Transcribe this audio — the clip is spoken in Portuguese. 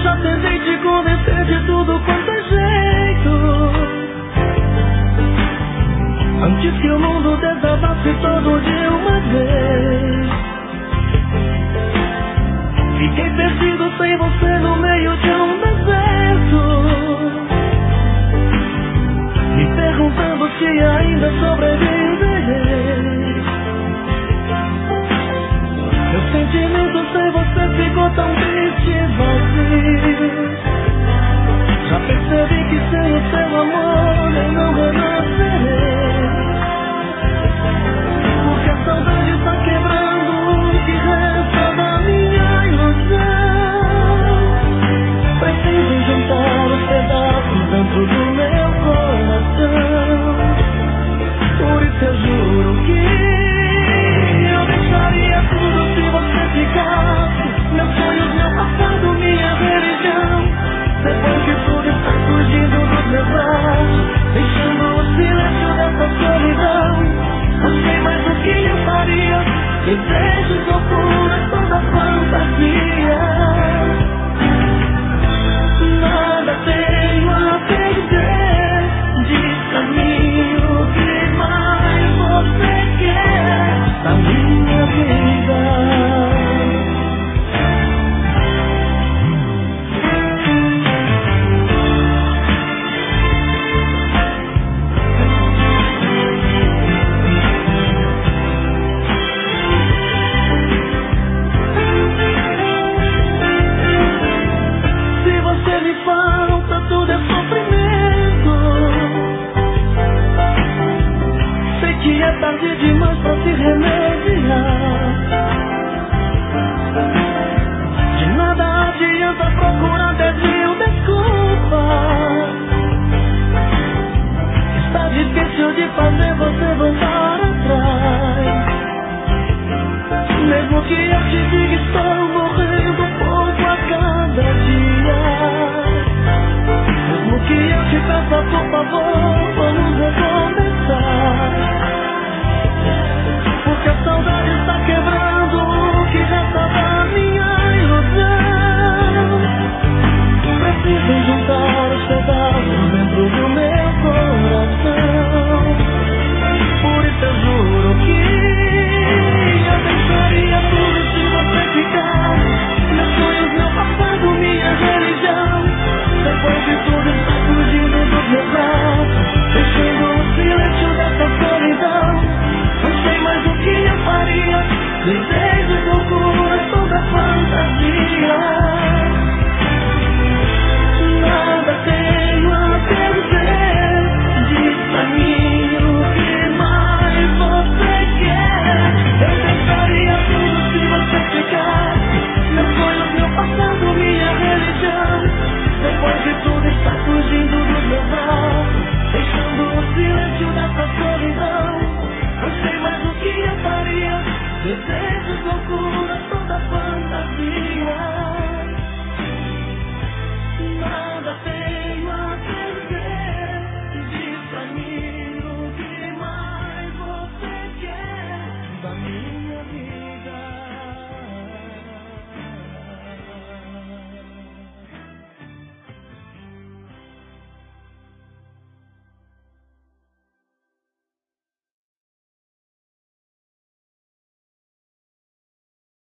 já tentei te convencer de tudo quanto é jeito, antes que o mundo desabasse todo de uma vez. Fiquei perdido sem você no meio de um deserto, me perguntando se ainda sobreviverei. Meu sentimento sem você ficou tão triste e vazio. Já percebi que sem o seu amor eu não renascerei, porque a saudade está quebrando o que resta da minha ilusão. Preciso juntar os pedaços dentro do meu coração. Por isso eu juro que eu deixaria tudo se você ficasse. Meus sonhos, meu passado, minha religião. Depois que tudo está fugindo dos meus braços, deixando o silêncio dessa solidão, não sei mais o que eu faria. Desejos ocultos